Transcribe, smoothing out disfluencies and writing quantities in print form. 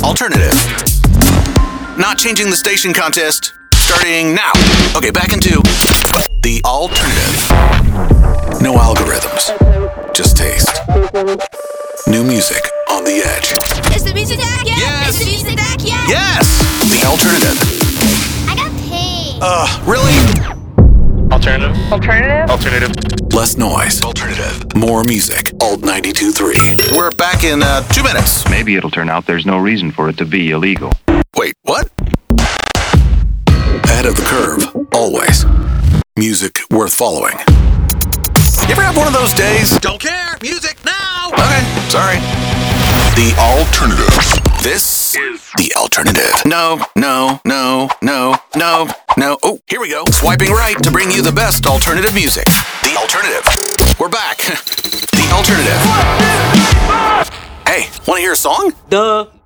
alternative. Not changing the station contest. Starting now. Okay, back into the alternative. No algorithms, just taste. New music on the edge. Is the music back yet? Yes. Is the music back yet? Yes! The alternative. I got paid. Really? Alternative. Less noise. Alternative. More music. Alt 92.3. We're back in 2 minutes. Maybe it'll turn out there's no reason for it to be illegal. Wait, what? Ahead of the curve. Always. Music worth following. You ever have one of those days? Don't care. Music now. Okay, sorry. The alternative. This is the alternative. No. Oh, here we go. Swiping right to bring you the best alternative music. The alternative. We're back. The alternative. Hey, want to hear a song? Duh.